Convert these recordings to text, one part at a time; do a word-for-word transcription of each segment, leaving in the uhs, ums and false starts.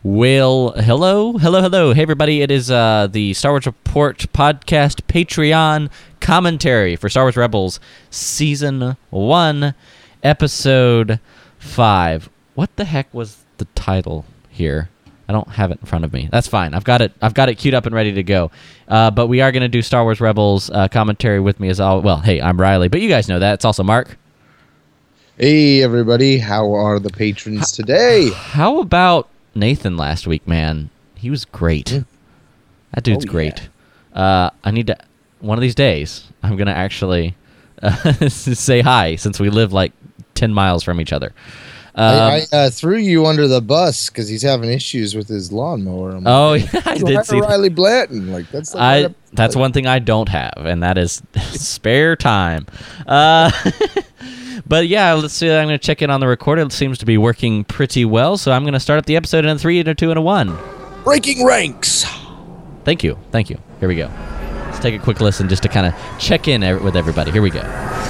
Well, hello, hello, hello. Hey, everybody. It is uh, the Star Wars Report podcast Patreon commentary for Star Wars Rebels Season one, Episode five. What the heck was the title here? I don't have it in front of me. That's fine. I've got it I've got it queued up and ready to go. Uh, but we are going to do Star Wars Rebels uh, commentary with me as all. Well, hey, I'm Riley, but you guys know that. It's also Mark. Hey, everybody. How are the patrons today? How about Nathan last week, man? He was great. Mm. That dude's Oh, great. Yeah. Uh, I need to, one of these days, I'm going to actually uh, say hi since we live like ten miles from each other. Um, I, I uh, threw you under the bus because he's having issues with his lawnmower. I'm oh, like, yeah, I so did hi see to Riley Blanton. Like, that's like I, right up- that's one thing I don't have, and that is spare time. Uh, but yeah, let's see. I'm going to check in on the recorder. It seems to be working pretty well, so I'm going to start up the episode in a three, and a two, and a one. Breaking ranks. Thank you. Thank you. Here we go. Let's take a quick listen just to kind of check in ev- with everybody. Here we go.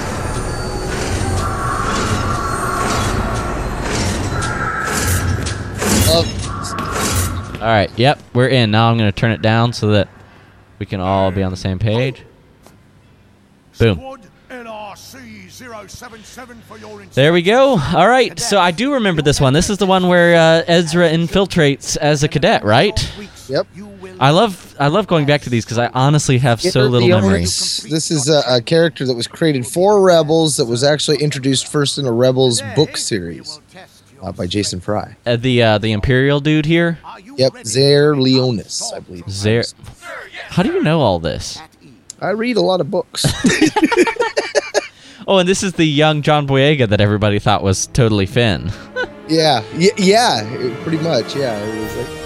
Uh, All right. Yep, we're in. Now I'm going to turn it down so that we can all be on the same page. Boom. There we go. All right. So I do remember this one. This is the one where uh, Ezra infiltrates as a cadet, right? Yep. I love I love going back to these because I honestly have so little memory. This is a, a character that was created for Rebels that was actually introduced first in a Rebels book series uh, by Jason Fry. Uh, the uh, the Imperial dude here. Yep. Zaire Leonis, I believe. Zaire. How do you know all this? I read a lot of books. Oh, and this is the young John Boyega that everybody thought was totally Finn. yeah. Y- yeah. it- Pretty much. Yeah. It was like,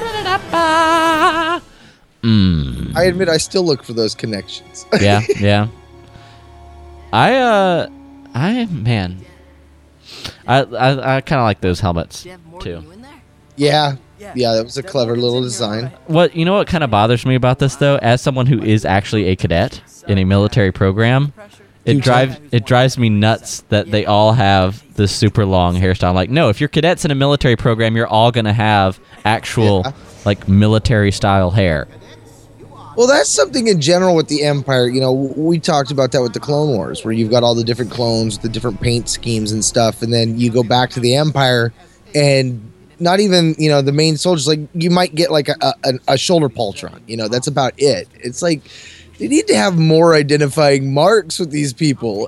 Mm. I admit I still look for those connections. Yeah, yeah. I uh, I man, I I, I kind of like those helmets too. Yeah, yeah, that was a clever little design. What you know? What kind of bothers me about this though, as someone who is actually a cadet in a military program, it You drives it drives me nuts that they all have this super long hairstyle. Like, no, if you're cadets in a military program, you're all gonna have actual Yeah. like military style hair. Well, that's something in general with the Empire. You know, we talked about that with the Clone Wars, where you've got all the different clones, the different paint schemes and stuff, and then you go back to the Empire, and not even, you know, the main soldiers, like, you might get like a, a, a shoulder pauldron. You know, that's about it. It's like, they need to have more identifying marks with these people.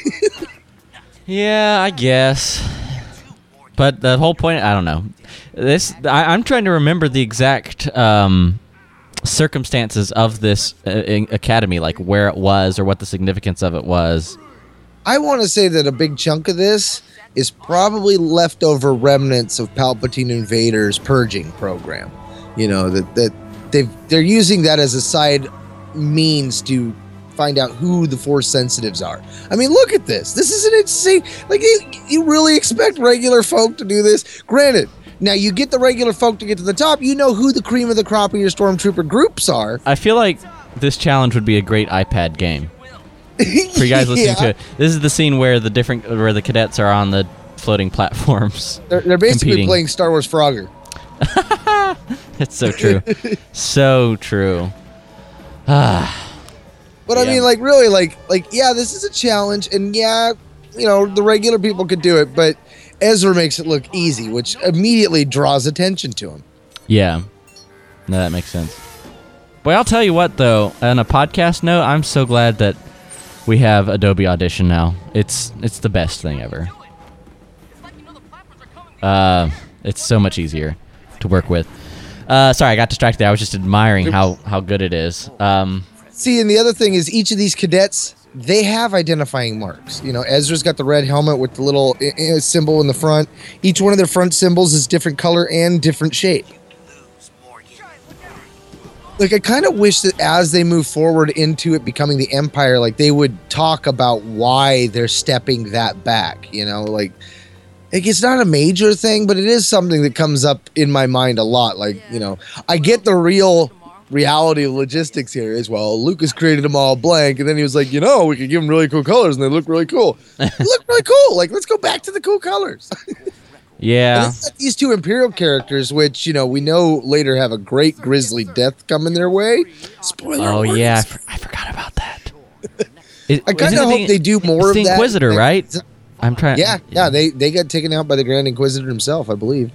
Yeah, I guess. But the whole point, I don't know. This I, I'm trying to remember the exact um, circumstances of this uh, in- academy, like where it was or what the significance of it was. I want to say that a big chunk of this is probably leftover remnants of Palpatine and Vader's purging program. You know, that that they've they're using that as a side means to find out who the Force sensitives are. I mean, look at this. This is an insane. Like, you, you really expect regular folk to do this? Granted, now you get the regular folk to get to the top. You know who the cream of the crop of your stormtrooper groups are. I feel like this challenge would be a great iPad game for you guys listening Yeah. to it. This is the scene where the different where the cadets are on the floating platforms. They're, they're basically competing. playing Star Wars Frogger. It's so true, so true. Ah. But I Yeah. mean, like, really, like, like, yeah, this is a challenge, and yeah, you know, the regular people could do it, but Ezra makes it look easy, which immediately draws attention to him. Yeah. No, that makes sense. Boy, I'll tell you what, though, on a podcast note, I'm so glad that we have Adobe Audition now. It's it's the best thing ever. Uh, it's so much easier to work with. Uh, sorry, I got distracted there. I was just admiring how, how good it is. Um, See, and the other thing is, each of these cadets, they have identifying marks. You know, Ezra's got the red helmet with the little uh, symbol in the front. Each one of their front symbols is different color and different shape. Like, I kind of wish that as they move forward into it becoming the Empire, like, they would talk about why they're stepping that back, you know? Like, like, it's not a major thing, but it is something that comes up in my mind a lot. Like, you know, I get the real reality of logistics here as well. Lucas created them all blank, and then he was like, you know, we could give them really cool colors, and they look really cool. They look really cool. Like, let's go back to the cool colors. Yeah. And it's got these two Imperial characters, which, you know, we know later have a great grisly death coming their way. Spoiler Oh, warnings. yeah. I, for- I forgot about that. Is, I kind isn't of it hope the- they do more it's of the that. Inquisitor, right? I'm trying. Yeah, yeah, they, they got taken out by the Grand Inquisitor himself, I believe.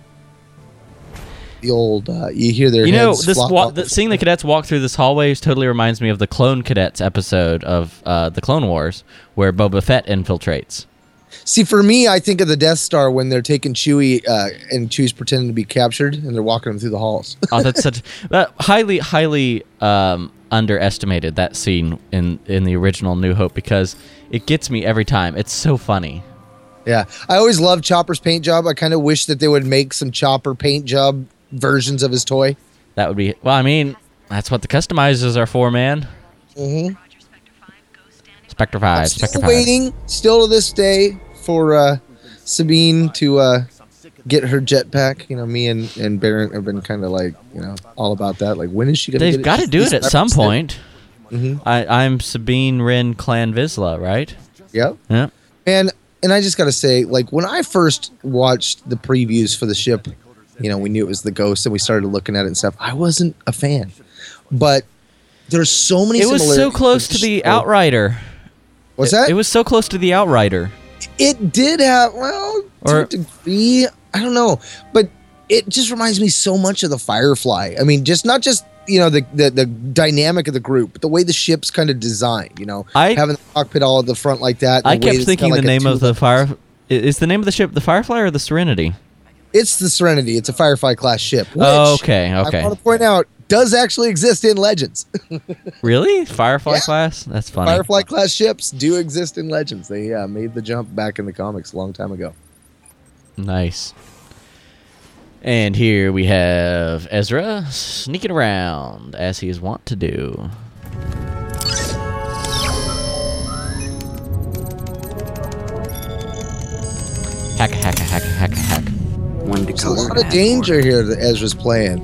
The old, uh, you hear their You know, heads this flop wa- off the, the- seeing the cadets walk through this hallway totally reminds me of the Clone Cadets episode of uh, the Clone Wars, where Boba Fett infiltrates. See, for me, I think of the Death Star when they're taking Chewie uh, and Chewie's pretending to be captured and they're walking him through the halls. Oh, that's such uh, highly, highly um, underestimated, that scene in in the original New Hope, because it gets me every time. It's so funny. Yeah, I always loved Chopper's paint job. I kind of wish that they would make some Chopper paint job versions of his toy. That would be well. I mean, that's what the customizers are for, man. Mm-hmm. Spectre Five, I'm Spectre still Five. waiting, still to this day, for uh, Sabine to uh, get her jetpack. You know, me and and Barrett have been kind of like, you know, all about that. Like, when is she gonna? They've get got to do it at some point. Mm-hmm. I, I'm Sabine Wren Clan Vizsla, right? Yep. Yeah. And and I just gotta say, like, when I first watched the previews for the ship, you know, we knew it was the Ghost, and we started looking at it and stuff. I wasn't a fan, but there's so many. It was so similarities close with to the show. Outrider. What's It- that? It was so close to the Outrider. It did have, well, to Or- a degree, I don't know, but it just reminds me so much of the Firefly. I mean, just not just, you know, the the, the dynamic of the group, but the way the ship's kind of designed. You know, I- having the cockpit all at the front like that. I the way kept it's thinking kinda the like a name of two- the fire. i- Is the name of the ship the Firefly or the Serenity? It's the Serenity. It's a Firefly class ship. Which, Oh, okay, I okay. want to point out does actually exist in Legends. Really? Firefly Yeah. class? That's funny. Firefly class ships do exist in Legends. They uh, made the jump back in the comics a long time ago. Nice. And here we have Ezra sneaking around as he is wont to do. Hack, hack, hack, hack, hack. One There's a decoder. lot of danger here that Ezra's playing.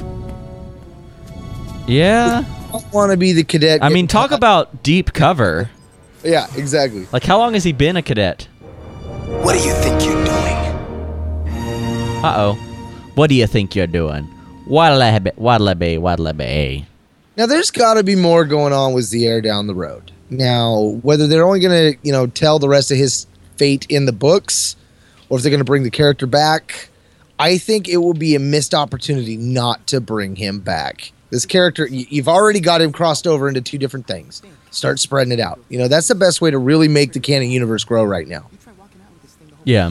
Yeah. I don't want to be the cadet. I mean, getting talk caught. about deep cover. Yeah, exactly. Like, how long has he been a cadet? What do you think you're doing? Uh-oh. What do you think you're doing? Waddle be, waddle be, waddle be. Now, there's got to be more going on with Zier down the road. Now, whether they're only going to, you know, tell the rest of his fate in the books, or if they're going to bring the character back, I think it would be a missed opportunity not to bring him back. This character, y- you've already got him crossed over into two different things. Start spreading it out. You know, that's the best way to really make the canon universe grow right now. Yeah.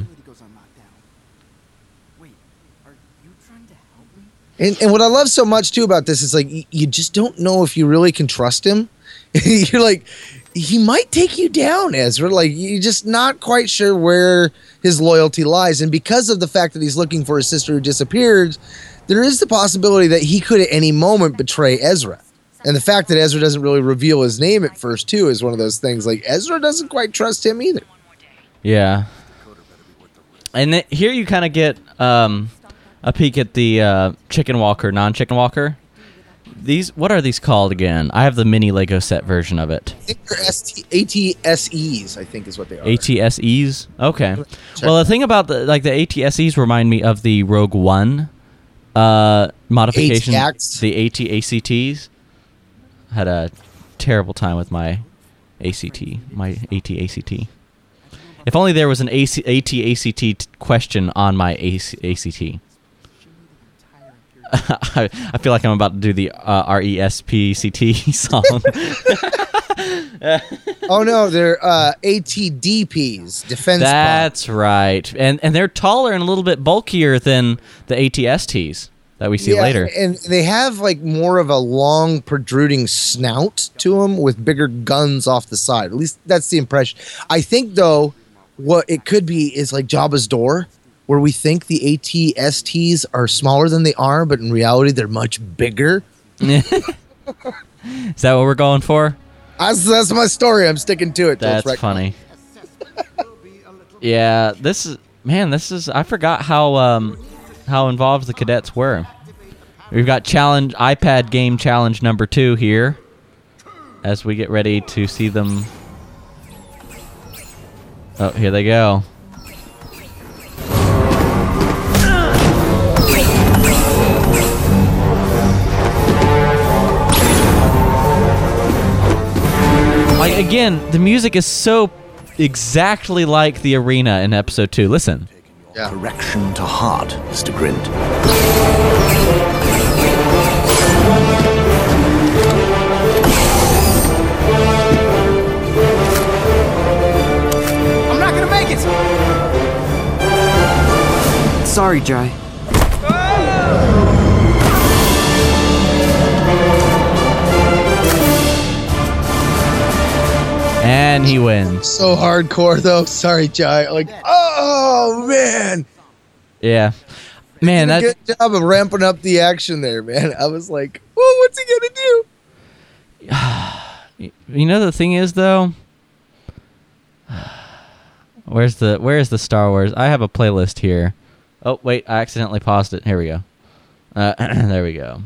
And, and what I love so much too about this is like y- you just don't know if you really can trust him. You're like, he might take you down, Ezra. Like you're just not quite sure where his loyalty lies, and because of the fact that he's looking for his sister who disappeared, there is the possibility that he could at any moment betray Ezra. And the fact that Ezra doesn't really reveal his name at first too is one of those things. Like Ezra doesn't quite trust him either. Yeah. And th- here you kind of get um, a peek at the uh, chicken walker, non-chicken walker. These, what are these called again? I have the mini Lego set version of it. I think they're S T A T S Es, I think is what they are. A T S Es? Okay. Check. Well, the thing about the like the A T S Es remind me of the Rogue One uh, modification. A T A Cs? The A T A C Ts. Had a terrible time with my A C T, my A T A C T. If only there was an A C- A T A C T t- question on my A C- A C T. I, I feel like I'm about to do the uh, R E S P C T song. Oh no, they're uh, A T D Ps, defense. That's right. And and they're taller and a little bit bulkier than the A T S Ts that we see Yeah, later. and they have like more of a long protruding snout to them with bigger guns off the side. At least that's the impression. I think though, what it could be is like Jabba's door, where we think the A T S Ts are smaller than they are, but in reality they're much bigger. Is that what we're going for? That's, that's my story. I'm sticking to it. till it's That's right. funny. Yeah, this is man. This is I forgot how um how involved the cadets were. We've got challenge iPad game challenge number two here, as we get ready to see them. Oh, here they go. again, the music is so exactly like the arena in episode two. Listen. Yeah. Correction to heart, Mister Grint. I'm not gonna make it! Sorry, Jai. And he wins. So hardcore though. Sorry, Jai. Like, oh man. Yeah. Man, Did a that good job of ramping up the action there, man. I was like, oh, what's he gonna do? you know the thing is though. Where's the Where's the Star Wars? I have a playlist here. Oh wait, I accidentally paused it. Here we go. Uh, there we go.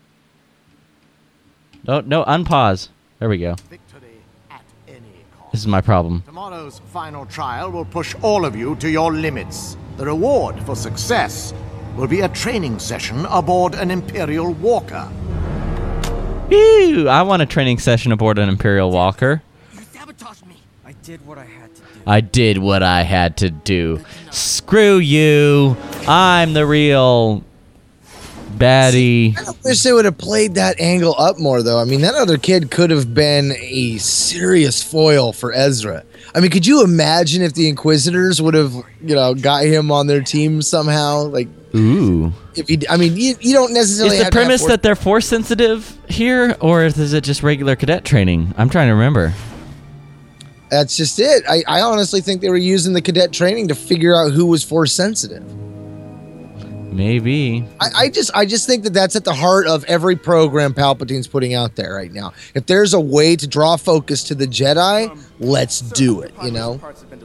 No, no, unpause. There we go. Victory at any cost. This is my problem. Tomorrow's final trial will push all of you to your limits. The reward for success will be a training session aboard an Imperial Walker. Ew, I want a training session aboard an Imperial Walker. You sabotaged me. I did what I had to do. I did what I had to do. Screw you. I'm the real baddie. I wish they would have played that angle up more, though. I mean, that other kid could have been a serious foil for Ezra. I mean, could you imagine if the Inquisitors would have, you know, got him on their team somehow? Like, Ooh. if he, I mean, you, you don't necessarily. Is the have to have premise force- that they're force sensitive here, or is it just regular cadet training? I'm trying to remember. That's just it. I, I honestly think they were using the cadet training to figure out who was force sensitive. Maybe. I, I just I just think that that's at the heart of every program Palpatine's putting out there right now. If there's a way to draw focus to the Jedi, let's do it, you know?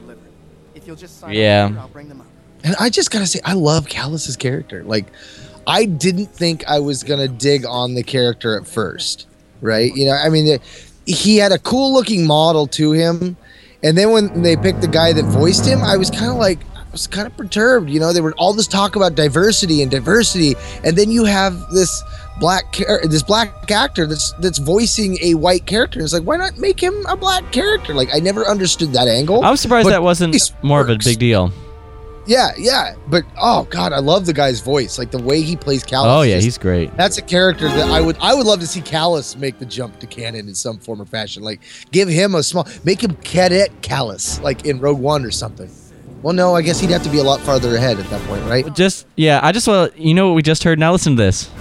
Yeah. And I just gotta say, I love Callus's character. Like, I didn't think I was gonna dig on the character at first, right? You know, I mean, he had a cool looking model to him, and then when they picked the guy that voiced him, I was kind of like, I was kind of perturbed. You know, there were all this talk about diversity and diversity, and then you have this black char- this black actor that's that's voicing a white character. It's like, why not make him a black character? Like, I never understood that angle. I was surprised but that wasn't this more of a works. big deal. Yeah, yeah, but oh god, I love the guy's voice. Like the way he plays Callus. Oh yeah, just- he's great. That's a character that I would I would love to see Callus make the jump to canon in some form or fashion. Like, give him a small, make him Cadet Callus, like in Rogue One or something. Well, no, I guess he'd have to be a lot farther ahead at that point, right? Just yeah, I just want you know what we just heard. Now listen to this.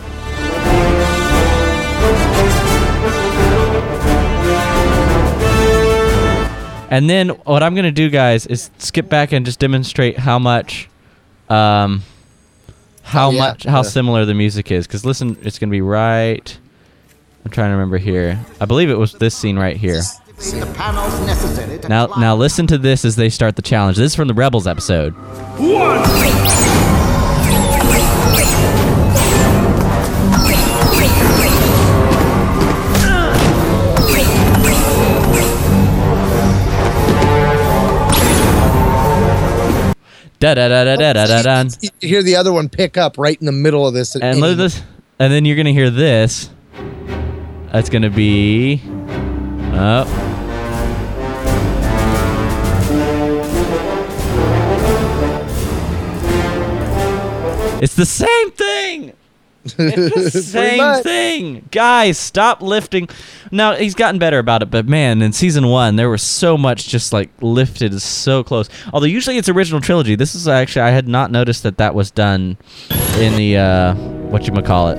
And then what I'm gonna do, guys, is skip back and just demonstrate how much, um, how Oh, yeah. much how Yeah. similar the music is. Because listen, it's gonna be right. I'm trying to remember here. I believe it was this scene right here. The panels necessary to Now, climb- now listen to this as they start the challenge. This is from the Rebels episode. Da da da da da da da da. You hear the other one pick up right in the middle of this. And look at this, and then you're gonna hear this. That's gonna be. Oh. It's the same thing. It's the Pretty same much. thing. Guys, stop lifting. Now, he's gotten better about it, but man, in season one, there was so much just like lifted so close. Although usually it's original trilogy. This is actually, I had not noticed that that was done in the, uh, whatchamacallit.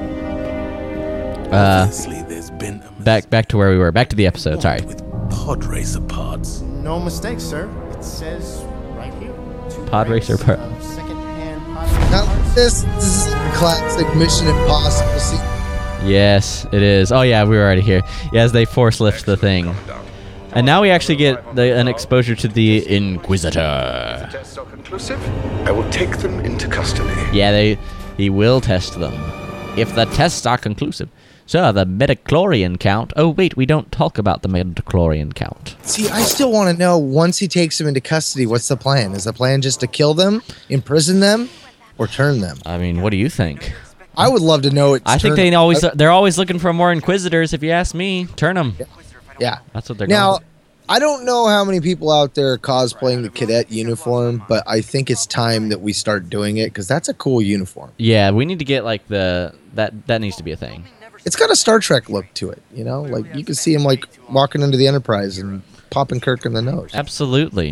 Uh, Obviously, there's been a back, back to where we were. Back to the episode. Sorry. with pod racer parts. No mistake, sir. It says right here. Two Pod crates racer part. of second-hand pod Now, parts. this this is a classic Mission Impossible scene. Yes, it is. Oh yeah, we were already here. Yeah, as they force lift the thing. And now we actually get the, an exposure to the Inquisitor. Tests are conclusive. I will take them into custody. Yeah, they he will test them. If the tests are conclusive. So, the midichlorian count. Oh, wait, we don't talk about the midichlorian count. See, I still want to know, once he takes them into custody, what's the plan? Is the plan just to kill them, imprison them, or turn them? I mean, what do you think? I would love to know it. I think they always they're always looking for more Inquisitors, if you ask me. Turn them. Yeah. That's what they're Now, going I don't know how many people out there are cosplaying the cadet uniform, but I think it's time that we start doing it because that's a cool uniform. Yeah, we need to get like the that that needs to be a thing. It's got a Star Trek look to it, you know? Like you can see him like walking into the Enterprise and popping Kirk in the nose. Absolutely.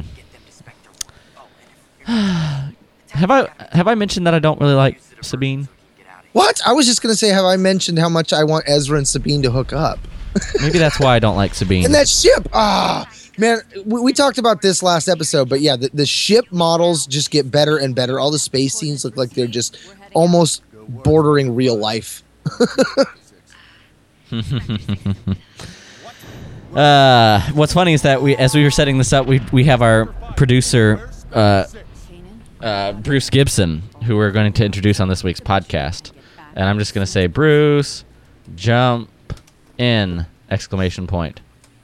have I have I mentioned that I don't really like Sabine? What? I was just going to say, have I mentioned how much I want Ezra and Sabine to hook up? Maybe that's why I don't like Sabine. And that ship, ah, man, we, we talked about this last episode, but yeah, the, the ship models just get better and better. All the space scenes look like they're just almost bordering real life. uh, what's funny is that we, as we were setting this up, we we have our producer, uh, uh, Bruce Gibson, who we're going to introduce on this week's podcast. And I'm just going to say, Bruce, jump in, exclamation point.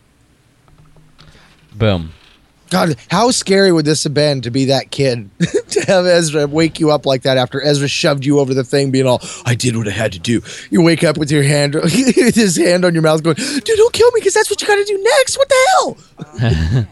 Boom. God, how scary would this have been to be that kid? To have Ezra wake you up like that after Ezra shoved you over the thing being all, I did what I had to do. You wake up with your hand, his hand on your mouth going, dude, don't kill me because that's what you got to do next. What the hell?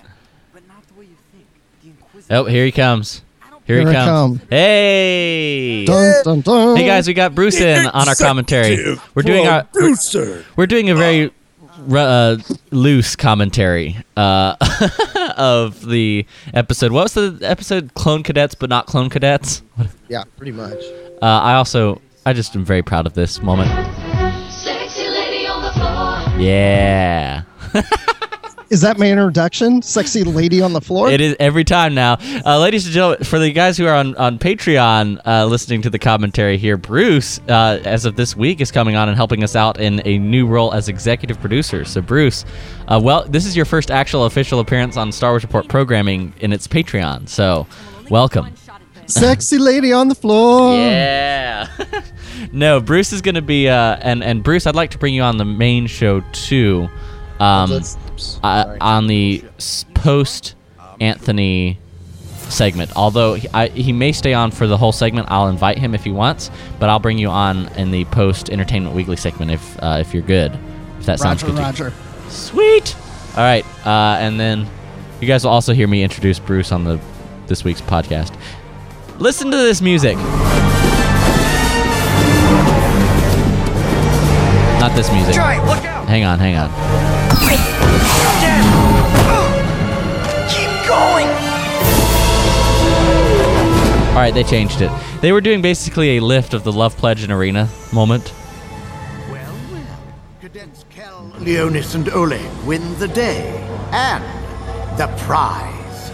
Oh, here he comes. Here, Here he I comes. come. Hey. Dun, dun, dun. Hey guys, we got Bruce in on our commentary. We're doing our we're, we're doing a very uh, loose commentary uh, of the episode. What was the episode? Clone Cadets, but not Clone Cadets. Yeah, pretty much. Uh, I also, I just am very proud of this moment. Sexy lady on the floor. Yeah. Is that my introduction? Sexy lady on the floor? It is every time now. Uh, ladies and gentlemen, for the guys who are on, on Patreon uh, listening to the commentary here, Bruce, uh, as of this week, is coming on and helping us out in a new role as executive producer. So, Bruce, uh, well, this is your first actual official appearance on Star Wars Report programming in its Patreon. So, welcome. Sexy lady on the floor. Yeah. No, Bruce is going to be, uh, and, and Bruce, I'd like to bring you on the main show, too. Um, uh, on the post Anthony segment. Although he, I, he may stay on for the whole segment, I'll invite him if he wants. But I'll bring you on in the post Entertainment Weekly segment if uh, if you're good. If that sounds Roger, good. Roger. To you. Sweet. All right, uh, and then you guys will also hear me introduce Bruce on the this week's podcast. Listen to this music. Not this music. Joy, look out! Hang on, hang on. Keep going! All right, they changed it. They were doing basically a lift of the Love Pledge in Arena moment. Well, well. Cadets Kel, Leonis, and Oleg win the day and the prize.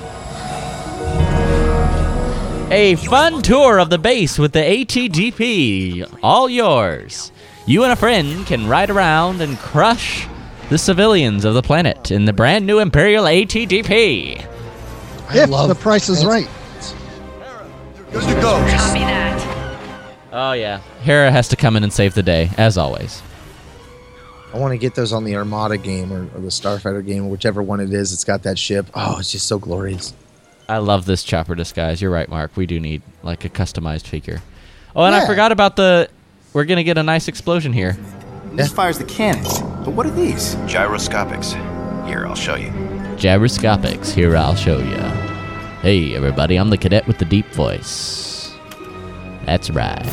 A fun tour of the base with the A T D P. All yours. You and a friend can ride around and crush the civilians of the planet in the brand new Imperial A T D P. If the price is right. Good to go. Copy that. Oh, yeah. Hera has to come in and save the day, as always. I want to get those on the Armada game or, or the Starfighter game, or whichever one it is. It's got that ship. Oh, it's just so glorious. I love this chopper disguise. You're right, Mark. We do need, like, a customized figure. Oh, and I Yeah. forgot about the... We're going to get a nice explosion here. This fires the cannons. But what are these? Gyroscopics. Here, I'll show you. Gyroscopics. Here, I'll show you. Hey, everybody. I'm the cadet with the deep voice. That's right.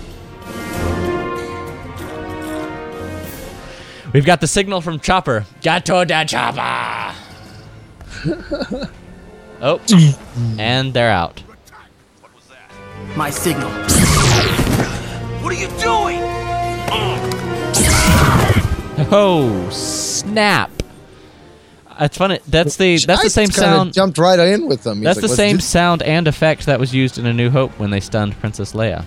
We've got the signal from Chopper. Gato da Chopper. Oh, and they're out. My signal. What are you doing? Oh, snap. That's funny. That's the that's the same Just kinda sound. Jumped right in with them. He's That's like, the "Let's same do-" sound and effect that was used in A New Hope when they stunned Princess Leia.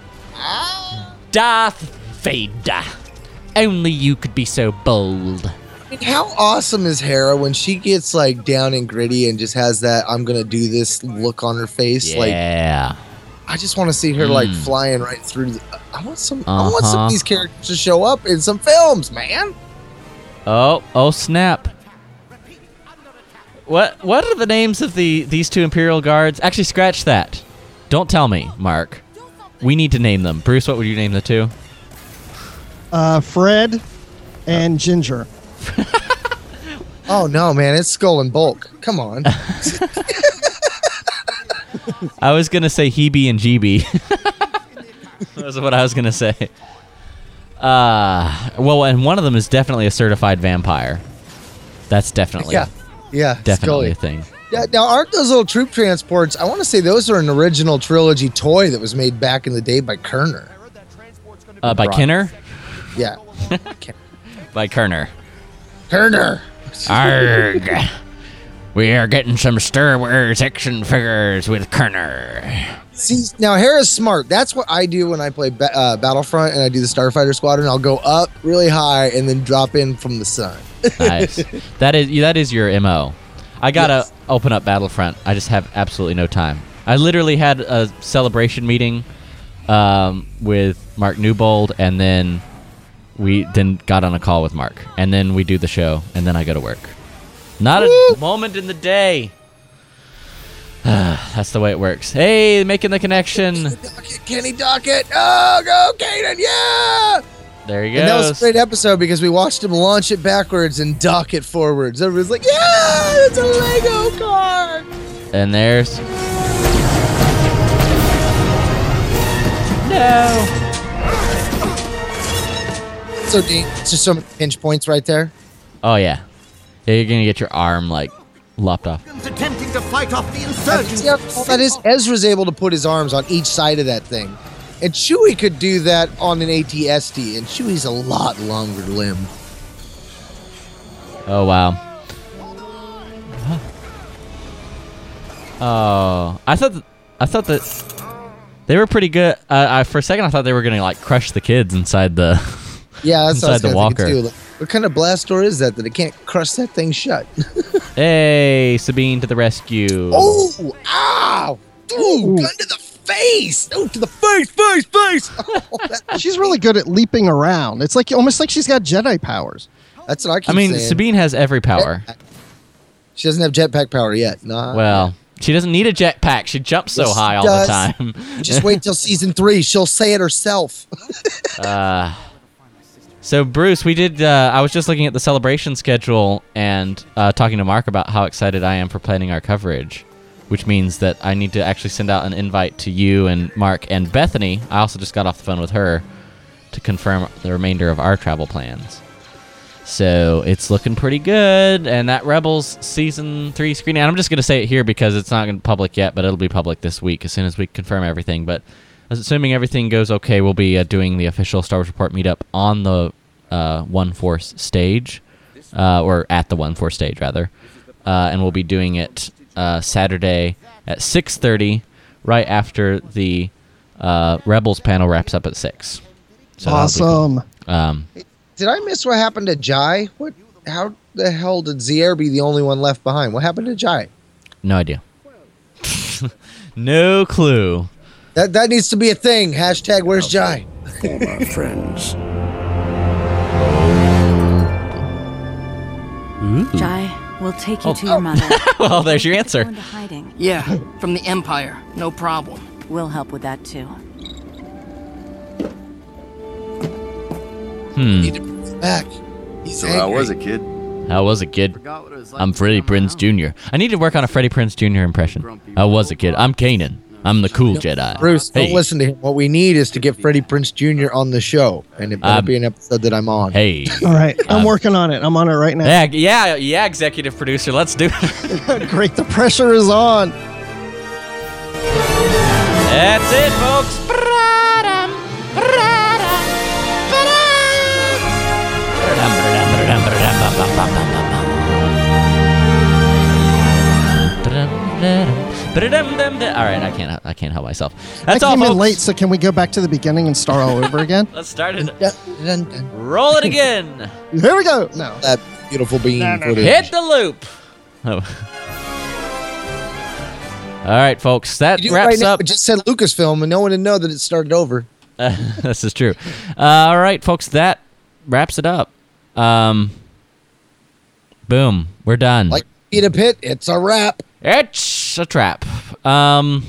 Darth Vader. Only you could be so bold. I mean, how awesome is Hera when she gets like down and gritty and just has that "I'm gonna do this" look on her face? Like, Yeah. I just want to see her like Mm. flying right through. The, I want some. I want some Uh-huh. of these characters to show up in some films, man. Oh, oh snap. What what are the names of the these two Imperial guards? Actually, scratch that. Don't tell me, Mark. We need to name them. Bruce, what would you name the two? Uh, Fred and Ginger. Oh no, man! It's Skull and Bulk. Come on. I was gonna say Hebe and G B. That's what I was gonna say. Uh, well, and one of them is definitely a certified vampire. That's definitely, Yeah, yeah, definitely Scully. a thing. Yeah, now aren't those little troop transports? I want to say those are an original trilogy toy that was made back in the day by Kerner. Uh, by Right. Kenner? Yeah, By Kerner. Kerner. Arg. We are getting some Star Wars action figures with Kerner. See, now Hera's smart. That's what I do when I play ba- uh, Battlefront and I do the Starfighter Squadron. I'll go up really high and then drop in from the sun. Nice. That is that is your M O. I gotta Yes. open up Battlefront. I just have absolutely no time. I literally had a celebration meeting um, with Mark Newbold, and then we then got on a call with Mark, and then we do the show, and then I go to work. Not Woo! a moment in the day. That's the way it works. Hey, making the connection. Docket, Kenny Docket. Oh, go Kaden, yeah! There he goes. And that was a great episode because we watched him launch it backwards and dock it forwards. Everybody's like, yeah, it's a Lego car. And there's... No. So, Dean, it's just some pinch points right there. Oh, yeah. Yeah, you're going to get your arm, like, lopped off. Attempting to fight off the And insurgents. see how cool that is? Ezra's able to put his arms on each side of that thing. And Chewie could do that on an A T S T, and Chewie's a lot longer limb. Oh, wow. Oh, I thought th- I thought that they were pretty good. Uh, I, for a second, I thought they were going to, like, crush the kids inside the... Yeah, that's what I was Inside the gonna think walker. too. Like, what kind of blast door is that that it can't crush that thing shut? Hey, Sabine to the rescue. Oh, ow! Ooh, gun to the face! Oh, to the face, face, face! Oh, that- She's really good at leaping around. It's like almost like she's got Jedi powers. that's what I keep I mean, saying. Sabine has every power. She doesn't have jetpack power yet. Nah. Well, she doesn't need a jetpack. She jumps so Yes, she high all does. the time. Just wait till season three. She'll say it herself. Uh, so Bruce, we did. Uh, I was just looking at the celebration schedule and uh, talking to Mark about how excited I am for planning our coverage, which means that I need to actually send out an invite to you and Mark and Bethany. I also just got off the phone with her to confirm the remainder of our travel plans. So it's looking pretty good, and that Rebels season three screening. And I'm just gonna say it here because it's not gonna be public yet, but it'll be public this week as soon as we confirm everything. But assuming everything goes okay, we'll be uh, doing the official Star Wars Report meetup on the uh, One Force stage, uh, or at the One Force stage rather, uh, and we'll be doing it uh, Saturday at six thirty, right after the uh, Rebels panel wraps up at six. So that'll be Awesome. cool. Um, Did I miss what happened to Jai? What? How the hell did Zier be the only one left behind? What happened to Jai? no idea. No clue. That that needs to be a thing. Hashtag Where's Jai? Former friends. Jai, we'll take you Oh. to your mother. Well, there's your Go answer. into hiding. Yeah, from the Empire. No problem. We'll help with that too. Hmm. Need to bring him back. He's So angry. how was it, kid? How was it, kid? Forgot what it was like I'm to Freddie come Prinze out. Junior I need to work on a Freddie Prinze Junior impression. How was it, kid? I'm Kanan. I'm the cool Jedi. Bruce, don't Hey. listen to him. What we need is to get Freddie Prinze Junior on the show, and it better Um, be an episode that I'm on. Hey. All right, I'm Um, working on it. I'm on it right now. Yeah, yeah, yeah, executive producer. Let's do it. Great, the pressure is on. That's it, folks. Ba-da-dum, ba-da-dum, ba-da. Ba-da-dum, ba-da-dum, ba-da-dum, ba-dum, ba-dum, ba-dum, ba-dum, ba-dum. All right, I can't. I can't help myself. That's I all, came in folks. late, so can we go back to the beginning and start all over again? Let's start it. Dun, dun, dun. Roll it again. Here we go. No. That beautiful bean footage. Hit the loop. Oh. All right, folks. That You do it wraps right now, up. it just said Lucasfilm, and no one would know that it started over. Uh, this is true. Uh, all right, folks. That wraps it up. Um, boom. We're done. Like Peter Pitt, it's a wrap. It's a trap. Um,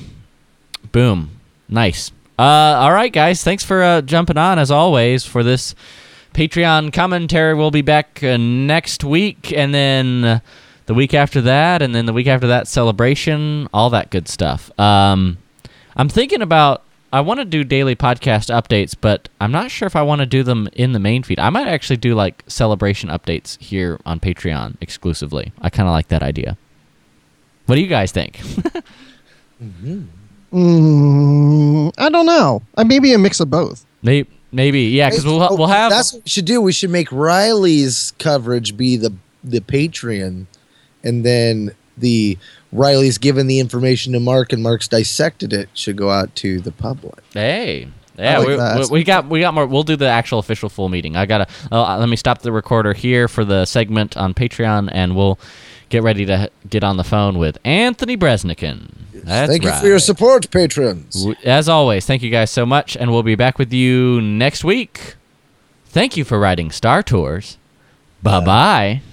boom. Nice. Uh, all right, guys. Thanks for uh, jumping on as always for this Patreon commentary will be back uh, next week, and then uh, the week after that, and then the week after that, celebration, all that good stuff. Um, I'm thinking about, I want to do daily podcast updates, but I'm not sure if I want to do them in the main feed. I might actually do like celebration updates here on Patreon exclusively. I kind of like that idea. What do you guys think? mm-hmm. mm, I don't know. Uh, maybe a mix of both. Maybe, maybe yeah, because we'll we'll have. That's what we should do. We should make Riley's coverage be the the Patreon, and then the Riley's given the information to Mark, and Mark's dissected it. Should go out to the public. Hey, yeah, like we, that. we, we got we got more. We'll do the actual official full meeting. I gotta uh, let me stop the recorder here for the segment on Patreon, and we'll get ready to get on the phone with Anthony Bresnikan. That's Thank right. you for your support, patrons. As always, thank you guys so much, and we'll be back with you next week. Thank you for riding Star Tours. Bye bye.